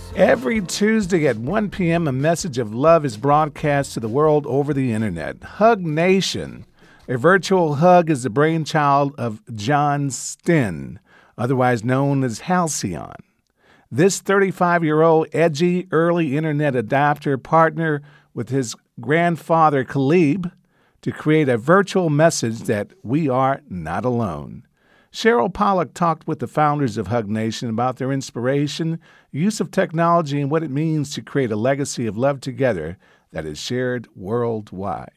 Every Tuesday at 1 p.m., a message of love is broadcast to the world over the internet. Hug Nation. A virtual hug is the brainchild of John Sten, otherwise known as Halcyon. This 35-year-old edgy early internet adopter partnered with his grandfather Caleb to create a virtual message that we are not alone. Cheryl Pollack talked with the founders of Hug Nation about their inspiration, use of technology, and what it means to create a legacy of love together that is shared worldwide.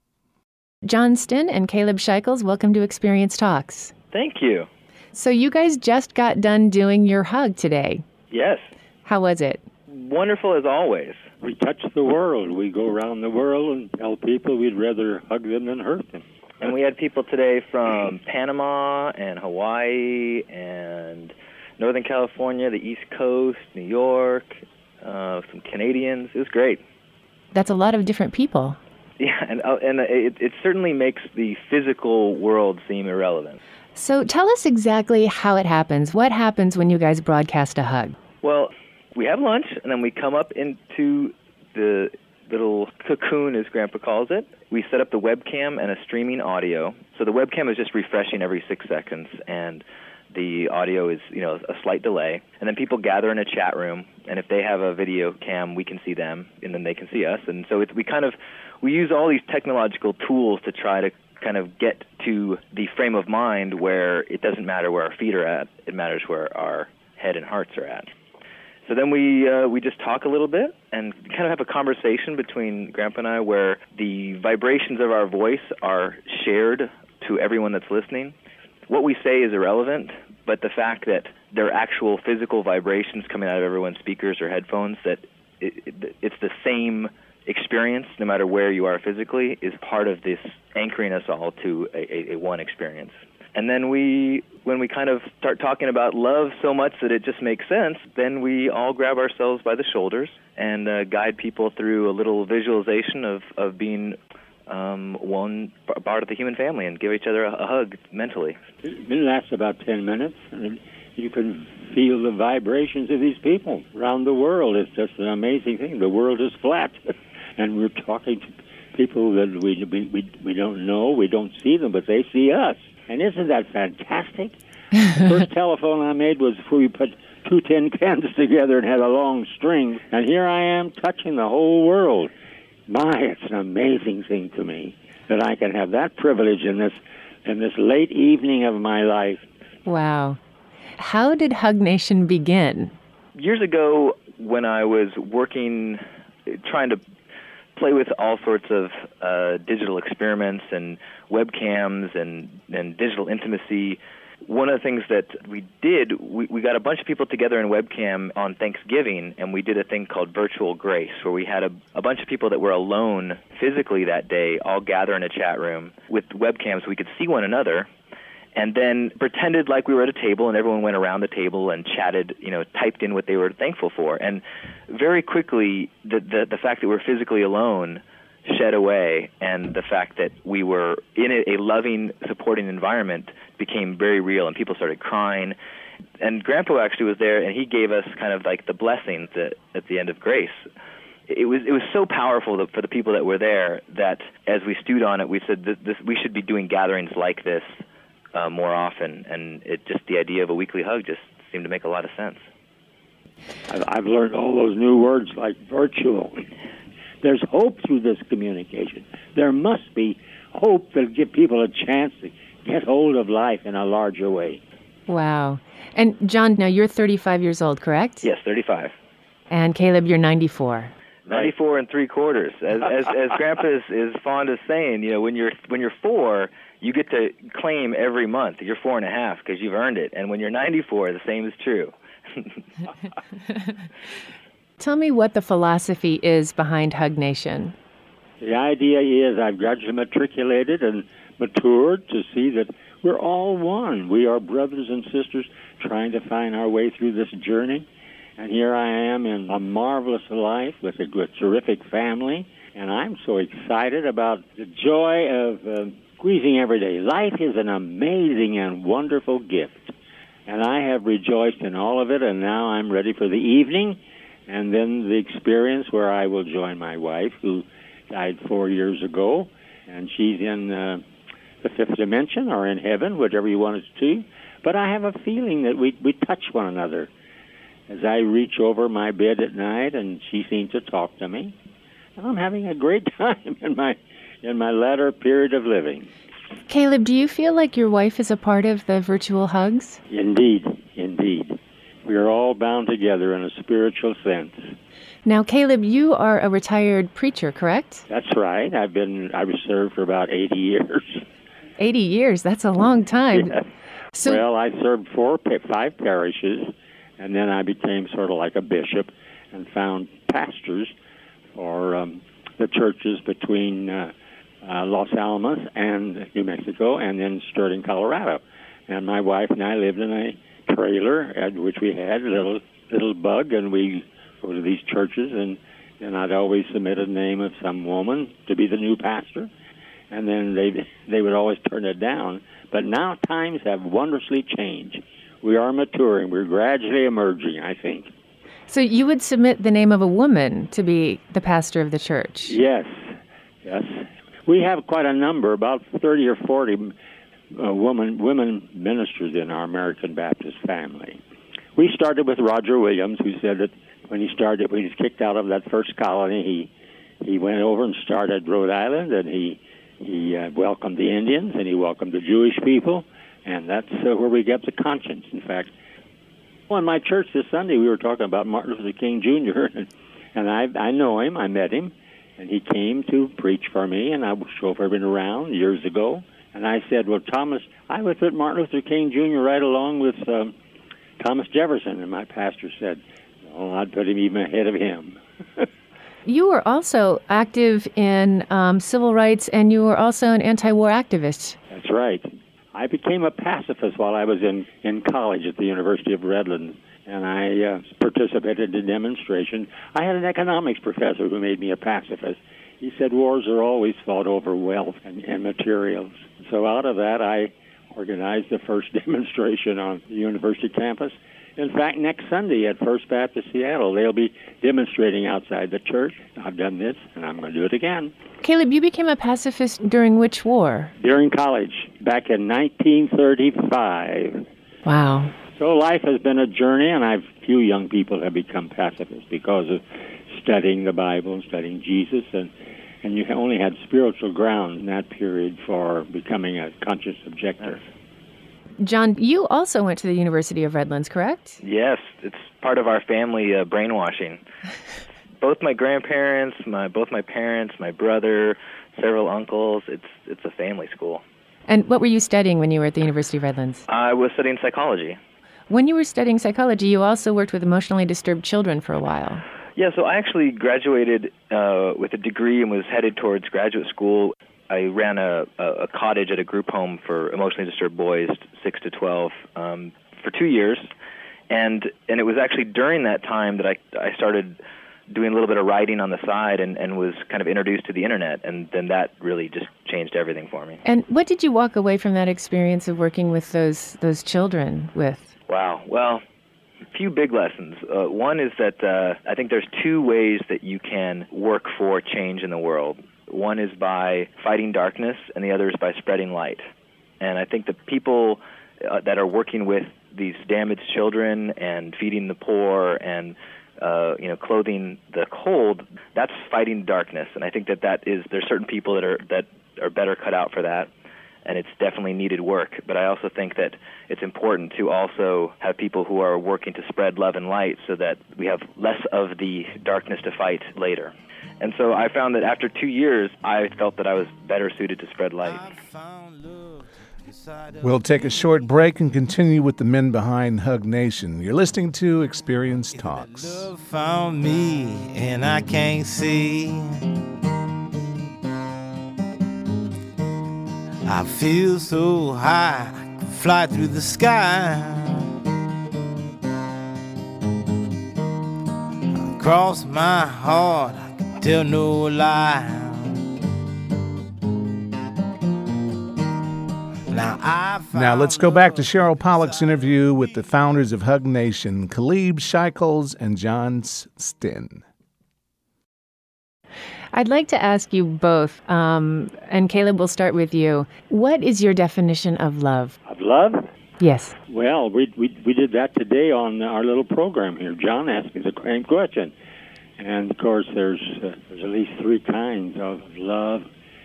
John Sten and Caleb Scheichels, welcome to Experience Talks. Thank you. So you guys just got done doing your hug today. Yes. How was it? Wonderful as always. We touch the world. We go around the world and tell people we'd rather hug them than hurt them. And we had people today from Panama and Hawaii and Northern California, the East Coast, New York, some Canadians. It was great. That's a lot of different people. Yeah, and it certainly makes the physical world seem irrelevant. So tell us exactly how it happens. What happens when you guys broadcast a hug? Well, we have lunch, and then we come up into the little cocoon, as Grandpa calls it. We set up the webcam and a streaming audio. So the webcam is just refreshing every 6 seconds, and the audio is, a slight delay. And then people gather in a chat room, and if they have a video cam, we can see them, and then they can see us. And so we use all these technological tools to try to kind of get to the frame of mind where it doesn't matter where our feet are at, it matters where our head and hearts are at. So then we just talk a little bit and kind of have a conversation between Grandpa and I where the vibrations of our voice are shared to everyone that's listening. What we say is irrelevant, but the fact that there are actual physical vibrations coming out of everyone's speakers or headphones, that it's the same experience no matter where you are physically, is part of this anchoring us all to a one experience. And then when we kind of start talking about love so much that it just makes sense, then we all grab ourselves by the shoulders and guide people through a little visualization of being one part of the human family and give each other a hug mentally. It lasts about 10 minutes, and you can feel the vibrations of these people around the world. It's just an amazing thing. The world is flat, and we're talking to people that we don't know, we don't see them, but they see us. And isn't that fantastic? The first telephone I made was before we put 2 tin cans together and had a long string. And here I am touching the whole world. It's an amazing thing to me that I can have that privilege in this late evening of my life. Wow. How did Hug Nation begin? Years ago, when I was working, trying to play with all sorts of digital experiments and webcams and digital intimacy. One of the things that we did, we got a bunch of people together in webcam on Thanksgiving, and we did a thing called Virtual Grace, where we had a bunch of people that were alone physically that day all gather in a chat room with webcams so we could see one another, and then pretended like we were at a table, and everyone went around the table and chatted, typed in what they were thankful for. And very quickly, the fact that we're physically alone shed away, and the fact that we were in a loving, supporting environment became very real, and people started crying. And Grandpa actually was there, and he gave us kind of like the blessings at the end of grace. It was so powerful for the people that were there that as we stewed on it, we said we should be doing gatherings like this more often, and the idea of a weekly hug just seemed to make a lot of sense. I've learned all those new words like virtual. There's hope through this communication. There must be hope that'll give people a chance to get hold of life in a larger way. Wow. And John, now you're 35 years old, correct? Yes, 35. And Caleb, you're 94. 94 and 3/4. As Grandpa is fond of saying, when you're 4, you get to claim every month. You're 4.5 because you've earned it. And when you're 94, the same is true. Tell me what the philosophy is behind Hug Nation. The idea is I've gradually matriculated and matured to see that we're all one. We are brothers and sisters trying to find our way through this journey. And here I am in a marvelous life with a terrific family. And I'm so excited about the joy of squeezing every day. Life is an amazing and wonderful gift. And I have rejoiced in all of it, and now I'm ready for the evening. and then the experience where I will join my wife, who died 4 years ago, and she's in the fifth dimension or in heaven, whatever you want it to. But I have a feeling that we touch one another. As I reach over my bed at night and she seems to talk to me, I'm having a great time in my latter period of living. Caleb, do you feel like your wife is a part of the virtual hugs? Indeed, indeed. We are all bound together in a spiritual sense. Now, Caleb, you are a retired preacher, correct? That's right. I was served for about 80 years. 80 years, that's a long time. Yes. So, well, I served 5 parishes, and then I became sort of like a bishop and found pastors for the churches between Los Alamos and New Mexico, and then Sterling, Colorado. And my wife and I lived in a trailer, at which we had a little bug, and we go to these churches, and I'd always submit a name of some woman to be the new pastor, and then they would always turn it down. But now times have wondrously changed. We are maturing. We're gradually emerging, I think. so you would submit the name of a woman to be the pastor of the church? Yes, yes. We have quite a number, about 30 or 40 women ministers in our American Baptist family. We started with Roger Williams, who said that when he was kicked out of that first colony, he went over and started Rhode Island, and he welcomed the Indians, and he welcomed the Jewish people, and that's where we get the conscience, in fact. Well, in my church this Sunday, we were talking about Martin Luther King Jr., and I know him, I met him, and he came to preach for me, and I chauffeured him around years ago, and I said, well, Thomas, I would put Martin Luther King Jr. right along with Thomas Jefferson, and my pastor said, no, I'd put him even ahead of him. You were also active in civil rights, and you were also an anti-war activist. That's right. I became a pacifist while I was in college at the University of Redlands, and I participated in demonstrations. I had an economics professor who made me a pacifist. He said wars are always fought over wealth and materials. So out of that, I organized the first demonstration on the university campus. In fact, next Sunday at First Baptist Seattle, they'll be demonstrating outside the church. I've done this, and I'm going to do it again. Caleb, you became a pacifist during which war? During college, back in 1935. Wow. So life has been a journey, and few young people have become pacifists because of studying the Bible and studying Jesus, and you only had spiritual ground in that period for becoming a conscious objector. John, you also went to the University of Redlands, correct? Yes, it's part of our family brainwashing. Both my grandparents, both my parents, my brother, several uncles. It's a family school. And what were you studying when you were at the University of Redlands? I was studying psychology. When you were studying psychology, you also worked with emotionally disturbed children for a while. Yeah, so I actually graduated with a degree and was headed towards graduate school. I ran a cottage at a group home for emotionally disturbed boys, 6 to 12, for 2 years. And it was actually during that time that I started doing a little bit of writing on the side and was kind of introduced to the internet. And then that really just changed everything for me. And what did you walk away from that experience of working with those children with? Wow. Well, a few big lessons. One is that I think there's 2 ways that you can work for change in the world. One is by fighting darkness, and the other is by spreading light. And I think the people that are working with these damaged children and feeding the poor and clothing the cold, that's fighting darkness. And I think there's certain people that are better cut out for that, and it's definitely needed work. But I also think that it's important to also have people who are working to spread love and light so that we have less of the darkness to fight later. And so I found that after 2 years, I felt that I was better suited to spread light. We'll take a short break and continue with the men behind Hug Nation. You're listening to Experience Talks. Love found me and I can't see. I feel so high, I can fly through the sky. Across my heart, I can tell no lie. Now Now let's go back to Cheryl Pollack's interview with the founders of Hug Nation, Caleb Sheichels and John Stinn. I'd like to ask you both, and Caleb, we'll start with you. What is your definition of love? Of love? Yes. Well, we did that today on our little program here. John asked me the same question. And, of course, there's at least three kinds of love.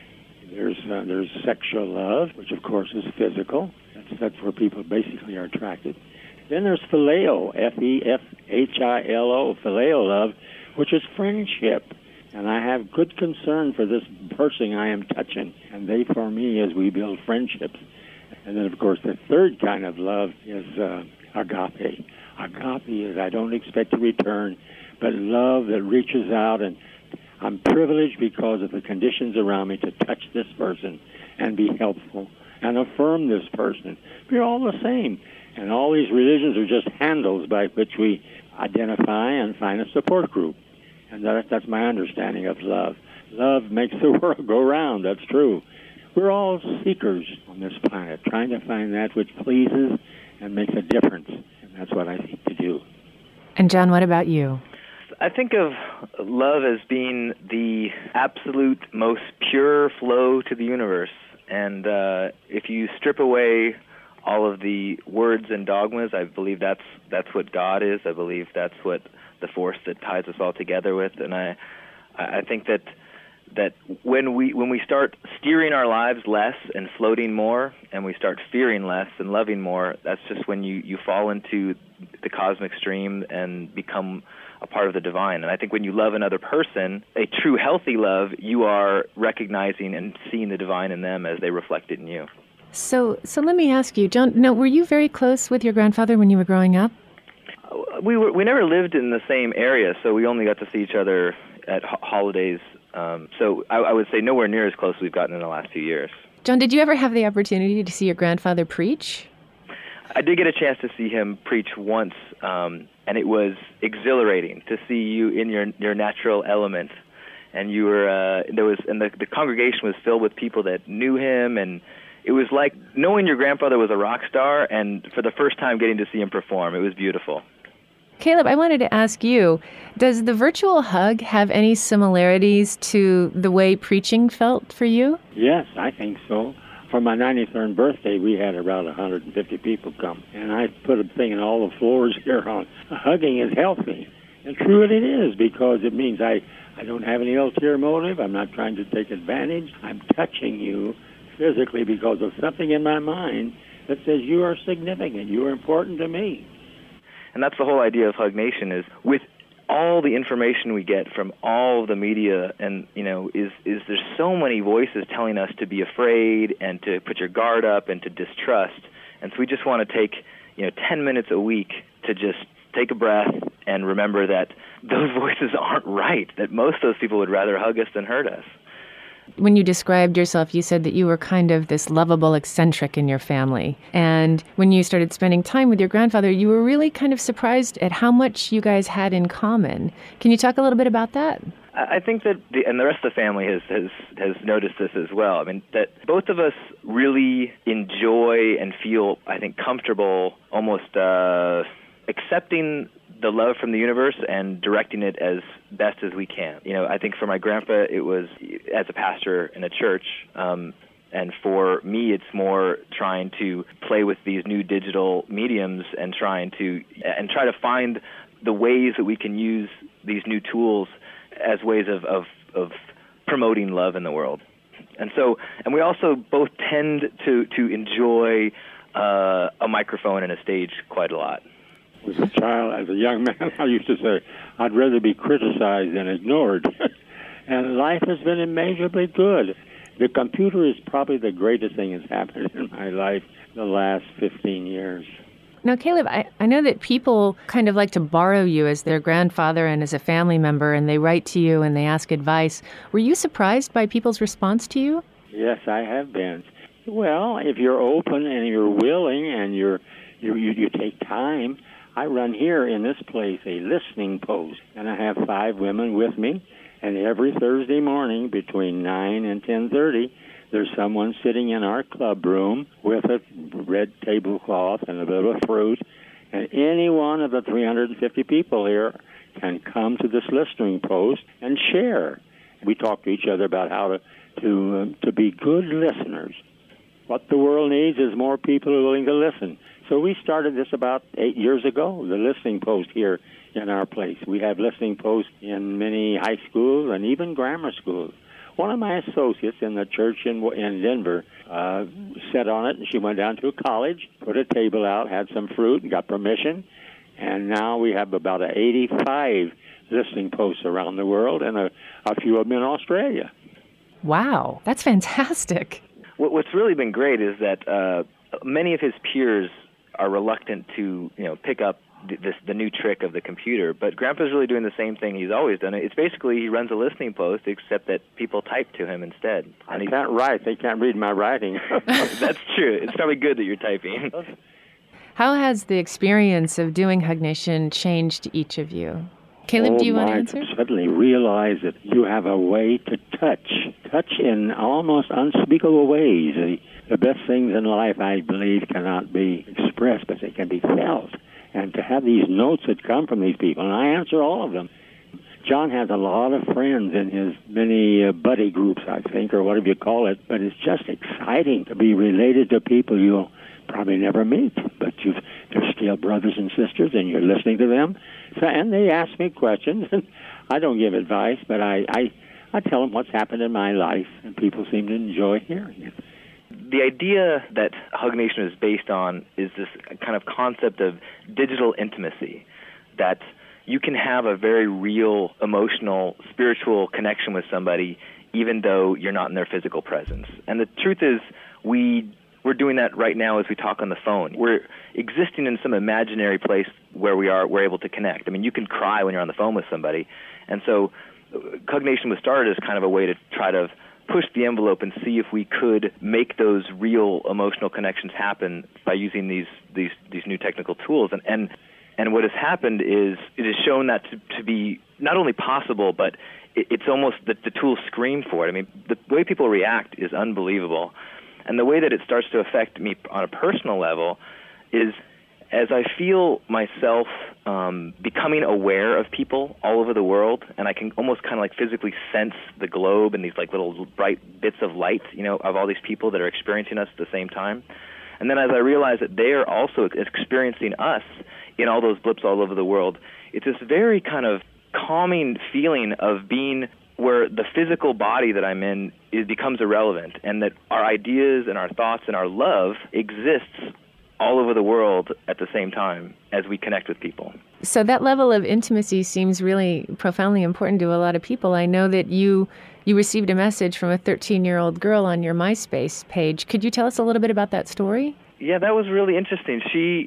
There's sexual love, which, of course, is physical. That's where people basically are attracted. Then there's phileo, F-E-F-H-I-L-O, phileo love, which is friendship. And I have good concern for this person I am touching, and they for me as we build friendships. And then, of course, the third kind of love is agape. Agape is I don't expect to return, but love that reaches out, and I'm privileged because of the conditions around me to touch this person and be helpful and affirm this person. We're all the same. And all these religions are just handles by which we identify and find a support group. And that's my understanding of love. Love makes the world go round, that's true. We're all seekers on this planet, trying to find that which pleases and makes a difference. And that's what I seek to do. And John, what about you? I think of love as being the absolute most pure flow to the universe. And if you strip away all of the words and dogmas, I believe that's what God is. I believe that's what the force that ties us all together with. And I think that when we start steering our lives less and floating more, and we start fearing less and loving more, that's just when you fall into the cosmic stream and become a part of the divine. And I think when you love another person, a true healthy love, you are recognizing and seeing the divine in them as they reflect it in you. So let me ask you, John, now, were you very close with your grandfather when you were growing up? We never lived in the same area, so we only got to see each other at holidays. So I would say nowhere near as close as we've gotten in the last few years. John, did you ever have the opportunity to see your grandfather preach? I did get a chance to see him preach once, and it was exhilarating to see you in your natural element. And you were the congregation was filled with people that knew him, and it was like knowing your grandfather was a rock star, and for the first time getting to see him perform. It was beautiful. Caleb, I wanted to ask you, does the virtual hug have any similarities to the way preaching felt for you? Yes, I think so. For my 93rd birthday, we had around 150 people come. And I put a thing in all the floors here on hugging is healthy. And true it is, because it means I don't have any ulterior motive. I'm not trying to take advantage. I'm touching you physically because of something in my mind that says you are significant. You are important to me. And that's the whole idea of Hug Nation, is with all the information we get from all the media, and is there's so many voices telling us to be afraid and to put your guard up and to distrust. And so we just want to take 10 minutes a week to just take a breath and remember that those voices aren't right, that most of those people would rather hug us than hurt us. When you described yourself, you said that you were kind of this lovable eccentric in your family. And when you started spending time with your grandfather, you were really kind of surprised at how much you guys had in common. Can you talk a little bit about that? I think that, and the rest of the family has noticed this as well. I mean, that both of us really enjoy and feel, I think, comfortable almost accepting the love from the universe and directing it as best as we can. I think for my grandpa, it was as a pastor in a church, and for me, it's more trying to play with these new digital mediums and try to find the ways that we can use these new tools as ways of promoting love in the world. And we also both tend to enjoy a microphone and a stage quite a lot. As a child, as a young man, I used to say, I'd rather be criticized than ignored. And life has been immeasurably good. The computer is probably the greatest thing that's happened in my life the last 15 years. Now, Caleb, I know that people kind of like to borrow you as their grandfather and as a family member, and they write to you and they ask advice. Were you surprised by people's response to you? Yes, I have been. Well, if you're open and you're willing and you take time. I run here in this place a listening post, and I have 5 women with me, and every Thursday morning between 9 and 10:30, there's someone sitting in our club room with a red tablecloth and a bit of fruit, and any one of the 350 people here can come to this listening post and share. We talk to each other about how to be good listeners. What the world needs is more people who are willing to listen. So we started this about 8 years ago, the listening post here in our place. We have listening posts in many high schools and even grammar schools. One of my associates in the church in Denver sat on it, and she went down to a college, put a table out, had some fruit, and got permission. And now we have about 85 listening posts around the world, and a few of them in Australia. Wow, that's fantastic. What's really been great is that many of his peers are reluctant to, pick up the new trick of the computer, but Grandpa's really doing the same thing he's always done. It's basically he runs a listening post, except that people type to him instead. And I can't write. They can't read my writing. That's true. It's probably good that you're typing. How has the experience of doing Hug Nation changed each of you? Caleb, do you want to answer? I suddenly realized that you have a way to touch in almost unspeakable ways. The best things in life, I believe, cannot be expressed, but they can be felt. And to have these notes that come from these people, and I answer all of them. John has a lot of friends in his many buddy groups, I think, or whatever you call it, but it's just exciting to be related to people you'll probably never meet, but they're still brothers and sisters, and you're listening to them. So, and they ask me questions, and I don't give advice, but I tell them what's happened in my life, and people seem to enjoy hearing it. The idea that Hug Nation is based on is this kind of concept of digital intimacy, that you can have a very real, emotional, spiritual connection with somebody even though you're not in their physical presence. And the truth is, we're doing that right now as we talk on the phone. We're existing in some imaginary place where we're able to connect. I mean, you can cry when you're on the phone with somebody. And so Hug Nation was started as kind of a way to try to push the envelope and see if we could make those real emotional connections happen by using these new technical tools. And what has happened is it has shown that to be not only possible, but it's almost that the tools scream for it. I mean, the way people react is unbelievable. And the way that it starts to affect me on a personal level is as I feel myself becoming aware of people all over the world, and I can almost kind of like physically sense the globe and these like little bright bits of light, of all these people that are experiencing us at the same time. And then as I realize that they are also experiencing us in all those blips all over the world, it's this very kind of calming feeling of being where the physical body that I'm in becomes irrelevant, and that our ideas and our thoughts and our love exists all over the world at the same time as we connect with people. So that level of intimacy seems really profoundly important to a lot of people. I know that you received a message from a 13-year-old girl on your MySpace page. Could you tell us a little bit about that story? Yeah, that was really interesting.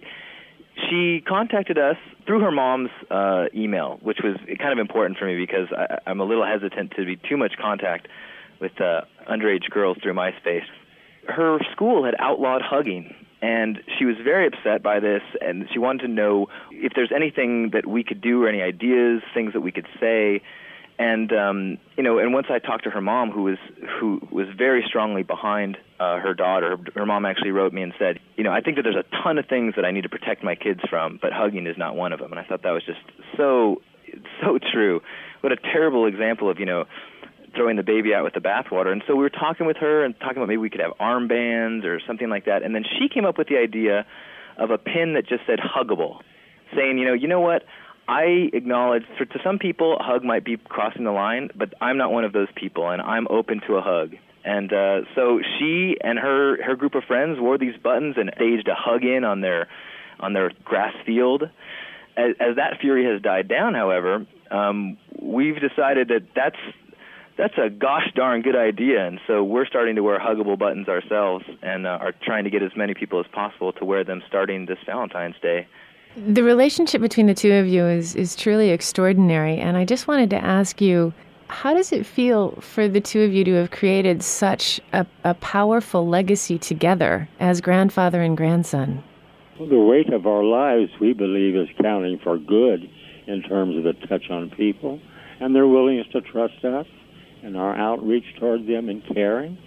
She contacted us through her mom's email, which was kind of important for me because I'm a little hesitant to be too much contact with underage girls through MySpace. Her school had outlawed hugging, and she was very upset by this, and she wanted to know if there's anything that we could do or any ideas, things that we could say. And and once I talked to her mom, who was very strongly behind her daughter, her mom actually wrote me and said, I think that there's a ton of things that I need to protect my kids from, but hugging is not one of them. And I thought that was just so true. What a terrible example of throwing the baby out with the bathwater. And so we were talking with her and talking about maybe we could have armbands or something like that. And then she came up with the idea of a pin that just said huggable, saying, you know what? I acknowledge to some people a hug might be crossing the line, but I'm not one of those people, and I'm open to a hug. And so she and her group of friends wore these buttons and staged a hug-in on their grass field. As that fury has died down, however, we've decided that that's a gosh darn good idea, and so we're starting to wear huggable buttons ourselves and are trying to get as many people as possible to wear them starting this Valentine's Day. The relationship between the two of you is truly extraordinary, and I just wanted to ask you, how does it feel for the two of you to have created such a powerful legacy together as grandfather and grandson? Well, the weight of our lives, we believe, is counting for good in terms of the touch on people and their willingness to trust us and our outreach toward them and caring.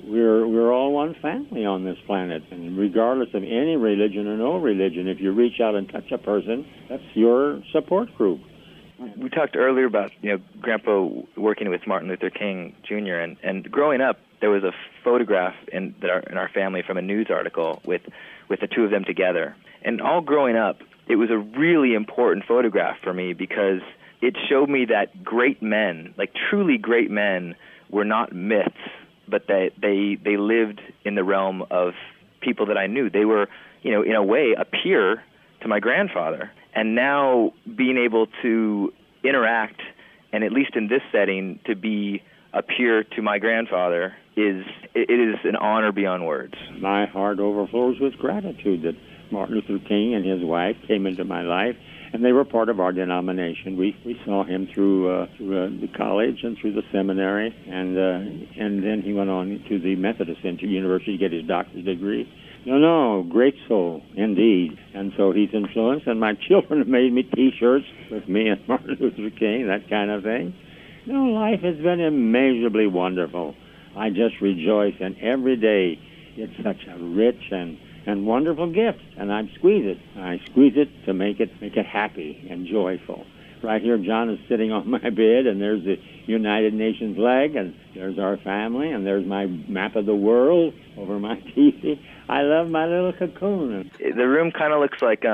we're all one family on this planet, and regardless of any religion or no religion, if you reach out and touch a person, that's your support group. We talked earlier about Grandpa working with Martin Luther King Jr. and growing up, there was a photograph in our family from a news article with the two of them together. And all growing up, it was a really important photograph for me because it showed me that great men, like truly great men, were not myths, but they lived in the realm of people that I knew. They were, in a way, a peer to my grandfather. And now being able to interact, and at least in this setting, to be a peer to my grandfather it is an honor beyond words. My heart overflows with gratitude that Martin Luther King and his wife came into my life, and they were part of our denomination. We saw him through the college and through the seminary, and then he went on to the Methodist University to get his doctorate degree. No, great soul, indeed. And so he's influenced, and my children have made me T-shirts with me and Martin Luther King, that kind of thing. Life has been immeasurably wonderful. I just rejoice, and every day it's such a rich and wonderful gift, and I squeeze it to make it happy and joyful. Right here, John is sitting on my bed, and there's the United Nations flag, and there's our family, and there's my map of the world over my TV. I love my little cocoon. The room kind of looks like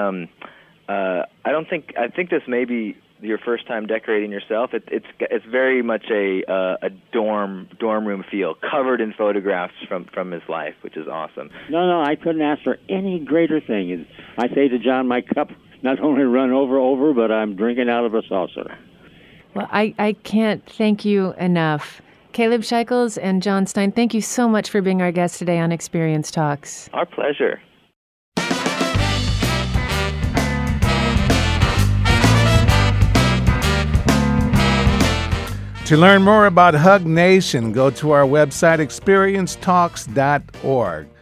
I think this may be your first time decorating yourself. It's very much a dorm room feel, covered in photographs from his life, which is awesome. No, I couldn't ask for any greater thing. I say to John, my cup not only run over, but I'm drinking out of a saucer. Well, I can't thank you enough. Caleb Sheichels and John Stein, thank you so much for being our guest today on Experience Talks. Our pleasure. To learn more about Hug Nation, go to our website, experiencetalks.org.